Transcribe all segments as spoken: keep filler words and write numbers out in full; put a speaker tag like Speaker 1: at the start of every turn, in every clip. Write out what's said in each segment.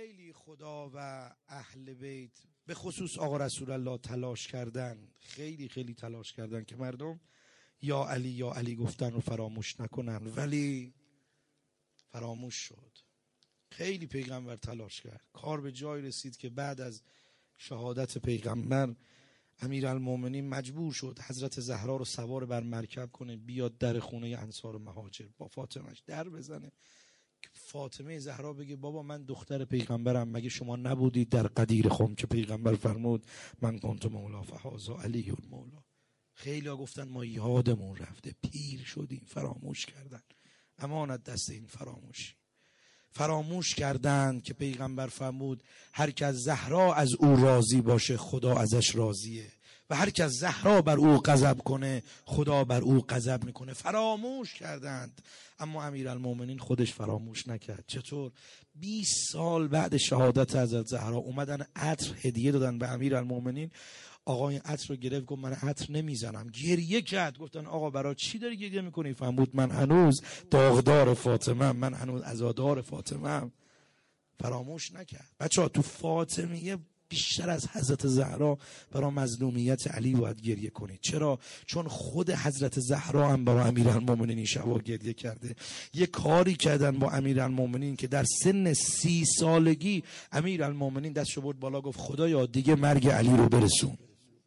Speaker 1: خیلی خدا و اهل بیت به خصوص آقا رسول الله تلاش کردن، خیلی خیلی تلاش کردن که مردم یا علی یا علی گفتن رو فراموش نکنن، ولی فراموش شد. خیلی پیغمبر تلاش کرد، کار به جای رسید که بعد از شهادت پیغمبر امیرالمومنین مجبور شد حضرت زهرا رو سوار بر مرکب کنه بیاد در خونه انصار مهاجر با فاطمهش در بزنه. فاطمه زهرا بگه بابا من دختر پیغمبرم، مگه شما نبودید در قدیر خم که پیغمبر فرمود من کنت مولا فهذا علی المولا. خیلی ها گفتن ما یادمون رفته، پیر شدیم، فراموش کردن. امانت دست این فراموشی. فراموش کردند که پیغمبر فرمود هر که از زهرا از او راضی باشه خدا ازش راضیه و هر که از زهرا بر او غضب کنه خدا بر او غضب میکنه. فراموش کردند، اما امیرالمومنین خودش فراموش نکرد. چطور؟ بیست سال بعد شهادت حضرت زهرا اومدن عطر هدیه دادن به امیرالمومنین. آقا این عطر رو گرفت، گفت من عطر نمیزنم. گریه کرد. گفتن آقا برای چی داری گریه میکنی؟ فرمود من هنوز داغدار فاطمه، من هنوز عزادار فاطمه. فراموش نکرد. بچه‌ها تو فاطمیه بیشتر از حضرت زهرا برای مظلومیت علی باید گریه کنید. چرا؟ چون خود حضرت زهرا هم برای امیرالمومنین شبا گریه کرده. یه کاری کردن با امیرالمومنین که در سن سی سالگی امیرالمومنین دستشو برد بالا گفت خدایا دیگه مرگ علی رو برسون.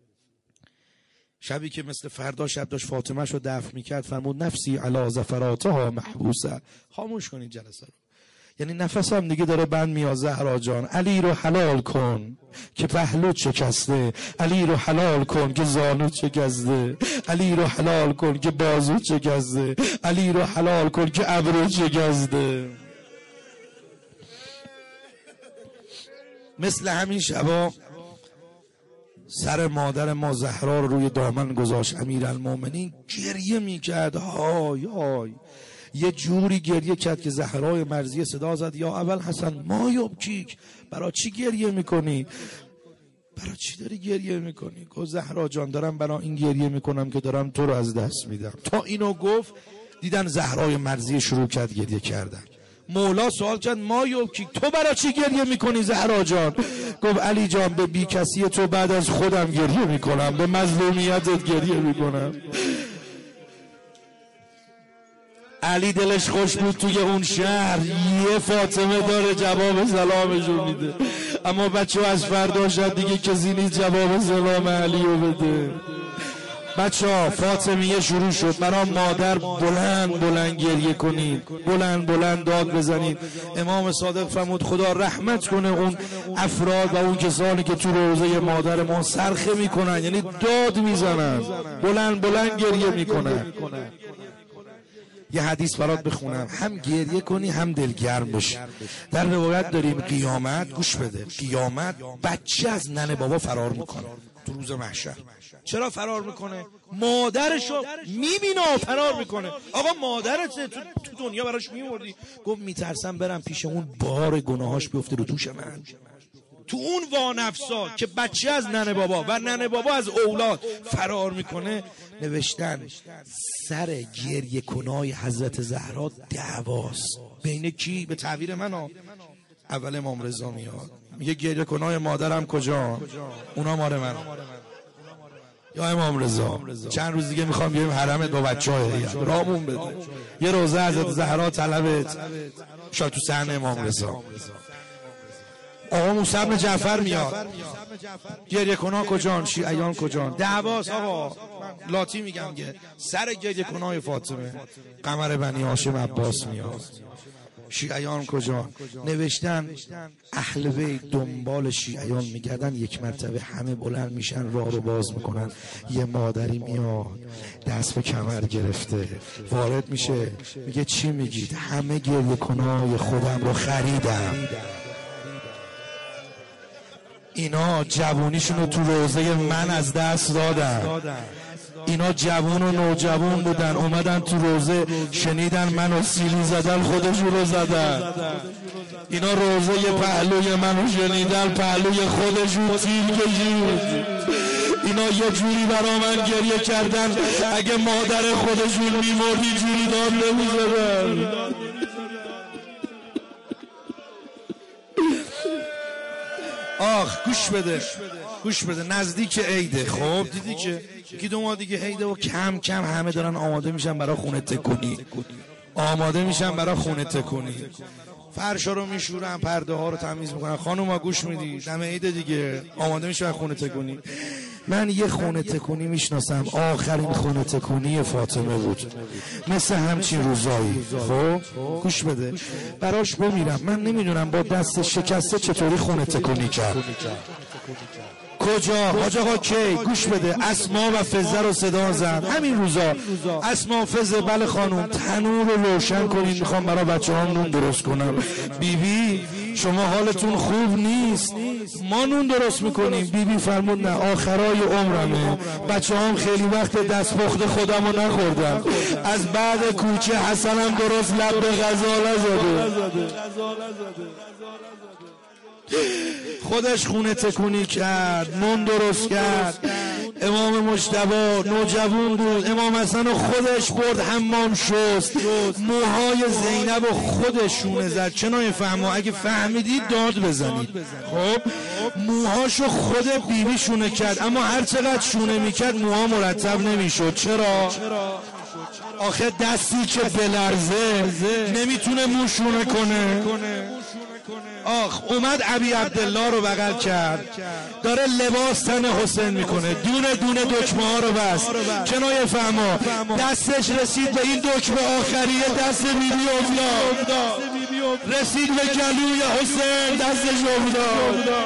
Speaker 1: شبی که مثل فردا شب داشت فاطمه شو دفن میکرد فرمود نفسی علی زفراتها محبوسه. خاموش کنید جلسه رو، یعنی نفسم دیگه داره بند میاد. زهرا جان علی رو حلال کن که پهلو شکسته، علی رو حلال کن که زانو شکسته، علی رو حلال کن که بازو شکسته، علی رو حلال کن که ابرو شکسته. مثل همین شبا سر مادر ما زهرا رو روی دامن گذاشت امیرالمومنین، گریه میکرد های های. یه جوری گریه کرد که زهرای مرضیه صدا زد یا اول حسن ما یبکیک، برای چی گریه میکنی؟ برای چی داری گریه میکنی؟ گفت زهرا جان دارم برای این گریه میکنم که دارم تو رو از دست میدم. تا اینو گفت دیدن زهرای مرضیه شروع کرد گریه کردن. مولا سوال کرد ما یبکیک، تو برای چی گریه میکنی زهرا جان؟ گفت علی جان به بی کسی تو بعد از خودم گریه میکنم، به مظلومیتت گریه میکنم. علی دلش خوش بود توی اون شهر یه فاطمه داره جواب سلامشو میده، اما بچه از فردا شد دیگه کسی نیست جواب سلام علیو بده. بچه ها فاطمیه شروع شد. برای مادر بلند بلند گریه کنید، بلند بلند داد بزنید. امام صادق فرمود خدا رحمت کنه اون افراد و اون کسانی که تو روزه مادر ما صرخه میکنن، یعنی داد میزنن، بلند بلند گریه میکنن. یه حدیث برات بخونم، هم گریه کنی هم دلگرم بشی. در روایت داریم قیامت، گوش بده، قیامت بچه از ننه بابا فرار میکنه تو روز محشر. چرا فرار میکنه؟ مادرشو میبینه فرار میکنه. آقا مادرت تو, تو دنیا براش میوردی. گفت میترسم برم پیش اون بار گناهاش بیفته رو دوش من. تو اون وانفسا که بچه از ننه بابا و ننه بابا از اولاد فرار میکنه، نوشتن سر گریه کنای حضرت زهرا دعواست بین کی؟ به تعبیر من ها اول امام رضا میاد میگه گریه کنای مادرم کجا؟ اونا مال من یا امام رضا. چند روز دیگه میخوام بیایم حرمت با بچه‌های رامون بده یه روزه حضرت زهرا طلبت شاید تو صحن امام رضا. آقا موسی بن جعفر میاد گریه کنا کجان؟ شیعیان کجان؟ دعواست آقا. لاتی میگم که سر گریه کنای فاطمه قمر بنی هاشم عباس میاد. شیعیان کجان؟ نوشتن اهل بیت دنبال شیعیان میگردن، یک مرتبه همه بلند میشن راه رو باز میکنن، یه مادری میاد دست به کمر گرفته وارد میشه میگه چی میگید؟ همه گریه کنای خودم رو خریدم. اینا جوونیشون رو تو روزه من از دست دادن. اینا جوون و نوجوان بودن اومدن تو روزه شنیدن منو سیلی زدن خودشون رو زدن. اینا روزه پهلوی منو شنیدن پهلوی خودشون سیل کشید. اینا یه جوری برا من گریه کردن اگه مادر خودشون میمردی جوری داد نمیزدن. آخ گوش بده گوش بده نزدیک عیده. خب دیدی که یکی دو ماه دیگه عیده و کم کم همه دارن آماده میشن برای خونه تکونی، آماده میشن برای خونه تکونی، فرشا رو میشورن، پرده ها رو تمیز میکنن. خانوما گوش میدی؟ دم عید دیگه آماده میشن خونه تکونی. من یه خونه تکونی میشناسم، آخرین خونه تکونی فاطمه بود، مثل همچین روزایی. خب گوش بده، براش بمیرم. من نمیدونم با دست شکسته چطوری خونه تکونی کرد. کجا؟ حاج آقا کی؟ گوش بده، اسما و فزه رو صدا زد همین روزا. اسما و فزه، بله خانوم، تنور رو روشن کنین، میخوام برای بچه ها نون درست کنم. بیبی بی شما حالتون خوب نیست، ما نون درست میکنیم. بیبی بی فرمود نه، آخرای عمرمه، بچه هم خیلی وقت دست پخت خودم رو نخوردم، از بعد کوچه حسنم درست لب به غزاله زده. خودش خونه تکونی کرد، نون درست کرد. امام مجتبی نوجوان بود، امام حسن خودش برد حمام شست، موهای زینب و خودش شونه زد. چنان فهمو، اگه فهمیدید داد بزنید. خب موهاشو خود بیبی شونه کرد، اما هر چقدر شونه میکرد موها مرتب نمیشد. چرا؟ آخه دستی که بلرزه نمیتونه مو شونه کنه. آخ اومد ابی عبدالله رو بغل کرد، داره لباس تن حسین میکنه، دونه دونه دکمه ها رو بست. کنایه فهما دستش رسید به این دکمه آخریه، دست بیبی افتاد، رسید به گلوی حسین، دستش افتاد.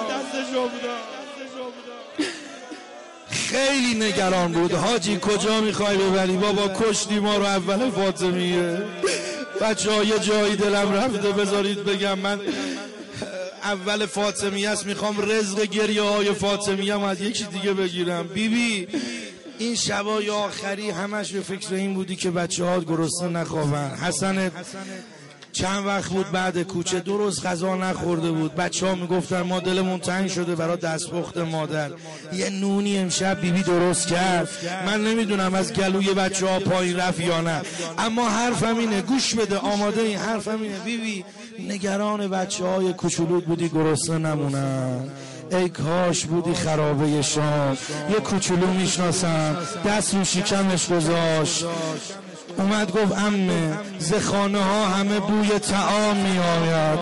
Speaker 1: خیلی نگران بود. حاجی کجا میخوای ببری؟ بابا کشتی ما رو اول فاطمیه. بچه ها یه جایی دلم رفته، بذارید بگم، من اول فاطمیه است، میخوام رزق گریه های فاطمیه هم از یکی دیگه بگیرم. بیبی بی این شبای آخری همش به فکر این بودی که بچه ها گرسنه نخوابن. حسن چند وقت بود بعد کوچه دو روز غذا نخورده بود. بچه ها میگفتن ما دلمون تنگ شده برای دستپخت مادر. یه نونی امشب بیبی درست کرد، من نمیدونم از گلوی بچه ها پایین رفت یا نه، اما حرفم اینه، گوش بده، آماده این حرفم اینه. بیبی نگران بچه های کوچولوت بودی گرسنه نمونن. ای کاش بودی خرابه شام. یه کوچولو میشناسم دست رو شکمش گذاشت، اومد گفت امه ز خانه ها همه بوی طعام می آید،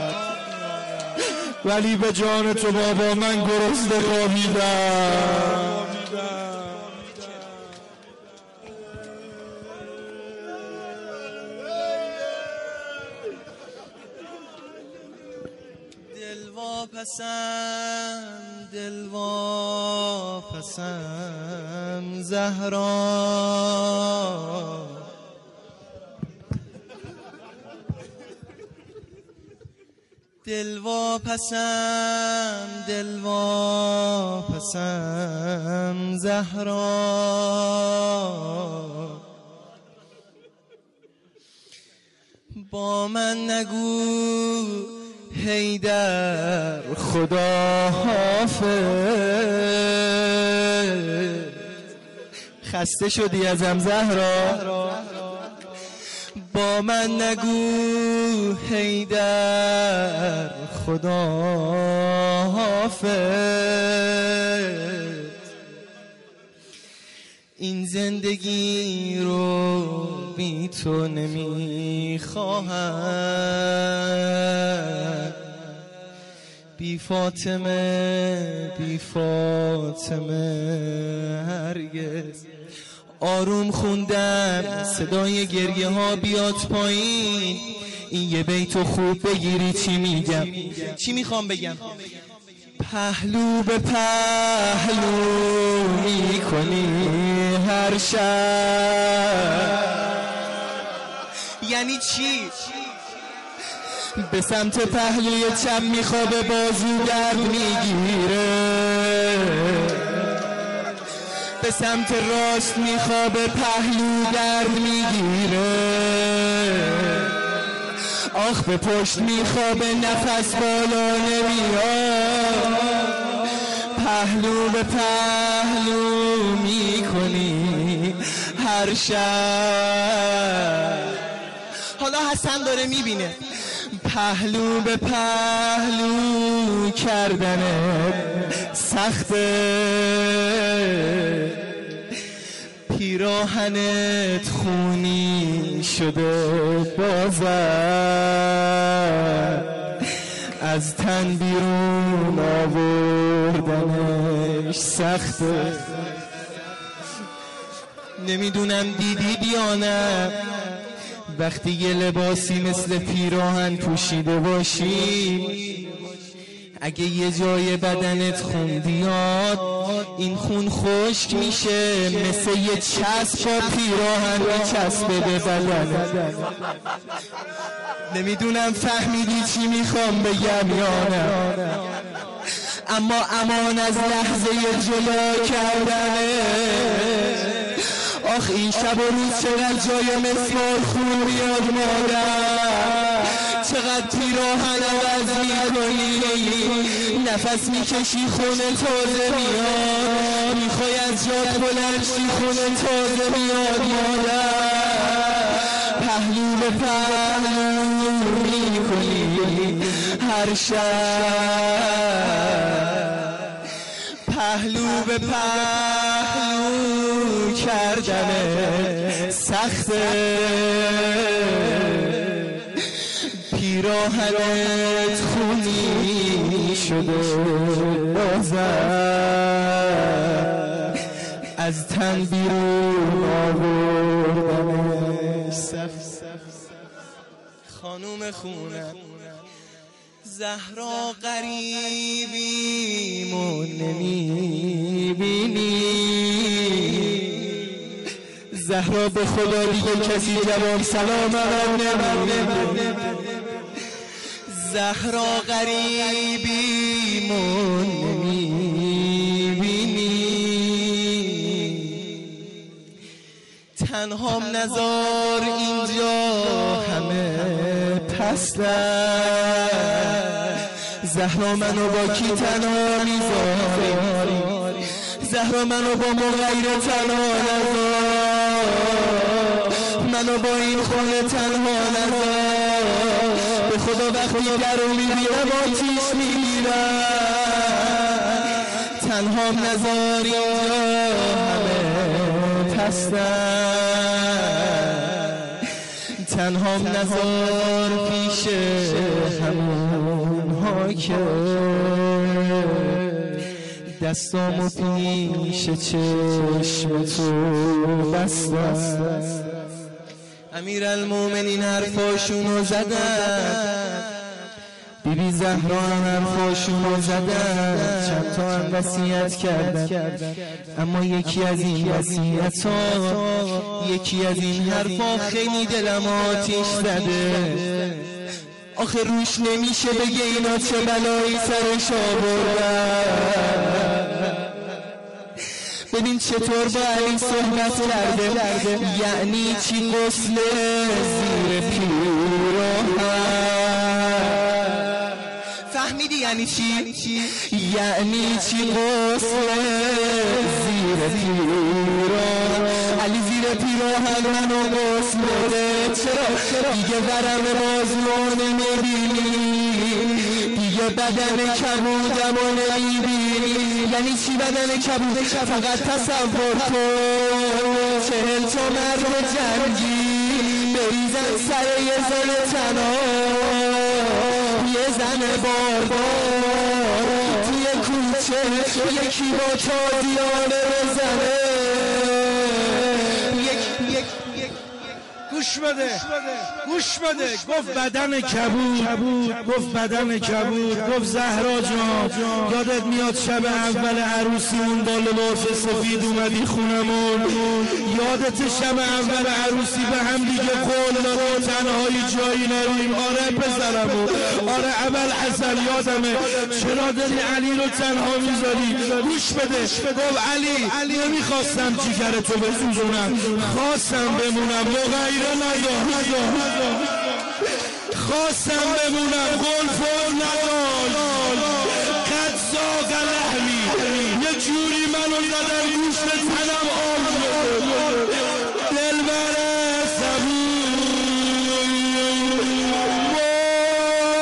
Speaker 1: ولی به جان تو بابا من گرسنه خوابیدم.
Speaker 2: دلوا پسند دلوا پسند زهرا، دلوا پسند دلوا پسند زهرا، با من نگو حیدر خدا حافظ، خسته شدی ازم زهرا. با من نگو حیدر خدا حافظ، این زندگی رو بی تو نمیخواهم، بی فاطمه بی فاطمه هرگز. آروم خوندم صدای گریه ها بیاد پایین، این یه بیتو خوب بگیری چی میگم، چی میخوام بگم. پهلو به پهلو میکنی هر شب، یعنی چی؟ به سمت پهلوی چپ میخوابه بازو درد میگیره، به سمت راست میخوابه پهلو درد میگیره، آخ به پشت میخوابه نفس بالا نمیاد، پهلو به پهلو میکنی هر شب. حالا حسن داره میبینه، پهلو به پهلو کردنه سخته، پیراهنت خونی شده بازم، از تن بیرون آوردنش سخته. نمیدونم دیدید یا نه وقتی یه لباسی مثل پیراهن پوشیده باشی، اگه یه جای بدنت خون بیاد این خون خشک میشه، مثل یه چسب با پیراهن میچسبه به بدنت. نمیدونم فهمیدی چی میخوام بگم یا نه، اما امان از لحظه جدا کردنه. آخ این شب و روز چقدر جای مسمار خون بیاد مادر، چقدر پیراهن عوض میکنی، نفس میکشی خونه تازه میاد، میخوای از جات بلند شی خونه تازه میاد مادر. پهلو به پهلو میکنی هر شب، پهلو به پهلو کردنه سخته، پیراهنت خونی شده بازم، از تن بیرون آوردنش سخته. خانوم خونم زهرا غریبیمون نمیبینی، زهرا به خدا دیگه کسی جواب سلام من نمیبینی، زهرا غریبیمون نمیبینی، تنهام نزار اینجا همه پستن، زهرا منو با کی تنها میذاری، زهرا منو با مغیر تنها نذار، منو با این خونه تنها نذار، به خدا وقتی درو میبینم آتیش میگیرم، تنهام نذار اینجا همه پستن، تنهام نذار پیش همون ها که دستامو پیش چشم تو بستن. امیرالمومنین حرفاشونو زدن، بیبی زهرا هم حرفاشونو زدن، چند تا هم وصیت کردن، اما یکی از این وصیت ها، یکی از این حرفا خیلی دلم آتیش زده. آخه روش نمیشه بگه اینا چه بلایی سرش آوردن. ببین چطور با علی صحبت کرده، یعنی چی غسل زیر پیراهن؟ فهمیدی یعنی چی؟ یعنی چی غسل زیر پیراهن؟ علی زیر پیراهن منو غسل بده، چرا؟ دیگه ورم بازمو نمیبینی، دیگه بدن کبودم و نمیبینی. یعنی چی بدن کبود؟ فقط تصور کن چهل تا مرد جنگی بریزن سر یه زن تنها، یه زن باردار توی کوچه، یکی با تازیانه بزنه.
Speaker 1: گوش بده گوش بده گفت بدن کبود، گفت بدن کبود، گفت زهرا جان یادت میاد شب اول عروسیمون با لباس سفید اومدی خونمون؟ یادت شب اول عروسی به هم دیگه قول دادیم تنهایی جایی نریم؟ آره پسرمو، آره اول حسن یادمه. چرا داری علی رو تنها میذاری؟ گوش بده گفت علی نمیخواستم جیگرتو بسوزونم، خواستم بمونم مغیره ندار، خواستم بمونم غلفان ندار، قد زاق لحمی یه جوری منو زدن گوشت تنم آب شده. دلبر صبور وای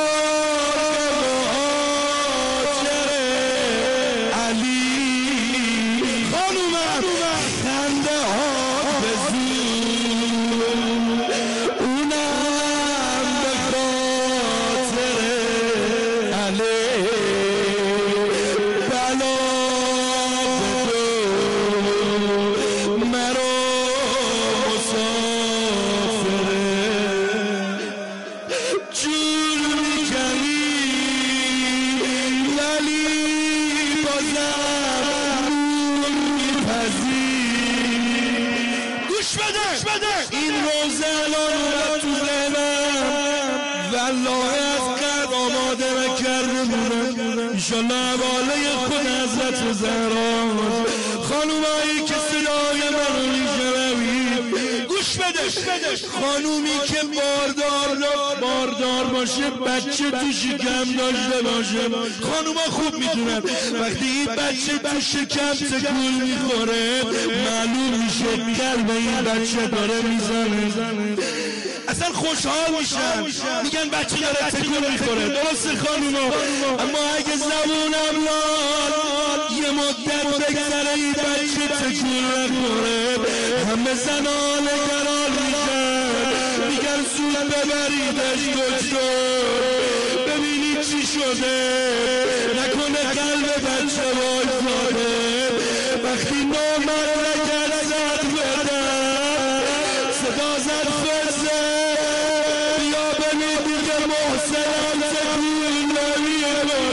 Speaker 1: نور میپذیر. گوش بده این روزه الان اومد تو ذهنم والله از قد آماده نکرده بودم انشالله حواله خود حضرت زهرا خانومایی که صدای منو میشنوید گوش بده خانومی که باردار باردار باشه بچه تو شکم داشته باشه خانوما خوب میدونن وقتی این بچه تو شکم تکون میخوره معلوم میشه قلب این بچه داره میزنه اصلا خوشحال میشن میگن بچه داره تکون میخوره درسته خانوما اما اگه زبونم لال یه مدت بگذره این بچه تکون نخوره همه زنان قرار میشن میگن زود ببریدش دکتر ببینی چی شده نکنه قلب بچه وایزاده وقتی نامر نکرد زد بدن صدا زد فرزه بیا ببین دیگه محسنم تکون نمیخوره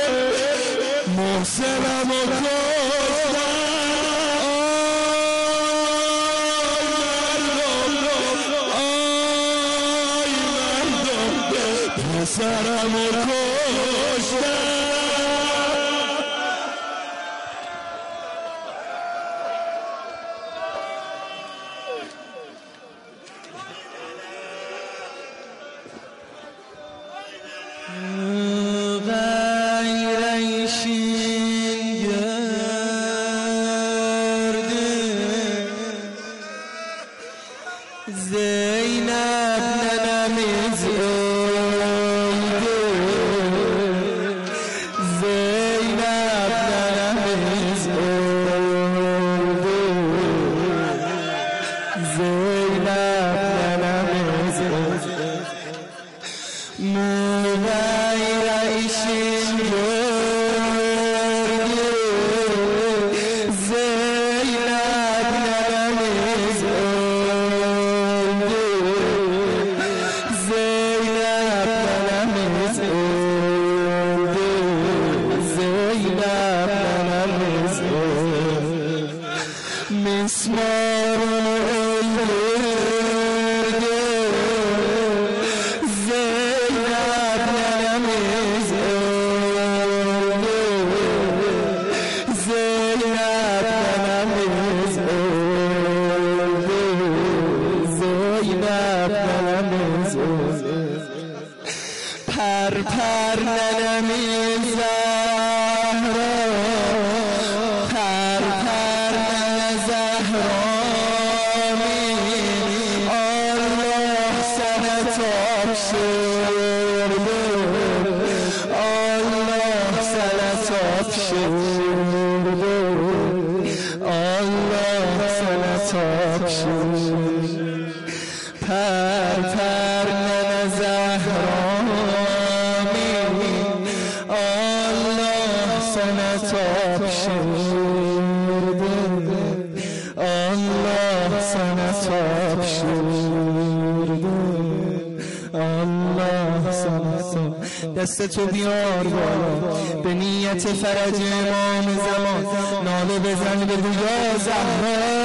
Speaker 1: محسنم و پسرم و کشتم
Speaker 2: غیر ایشین گرده زینب ننمیز زینب ننمیز زینب ننمیز مغیر ایشین گرده زینب ننمیز زینب ننمیز زینب ننمیز مسمار پر پر ننمی زهرا پر پر نن زهرامی الله سر تاب شرده الله سر تاب شرده الله سر تاب شرده پر پر نن زهرامی الله سنتاب شرده الله سنتاب شرده الله سنتاب دست تو بیار بالا به نیت فرج امام زمان ناله بزن بگو یا زهرا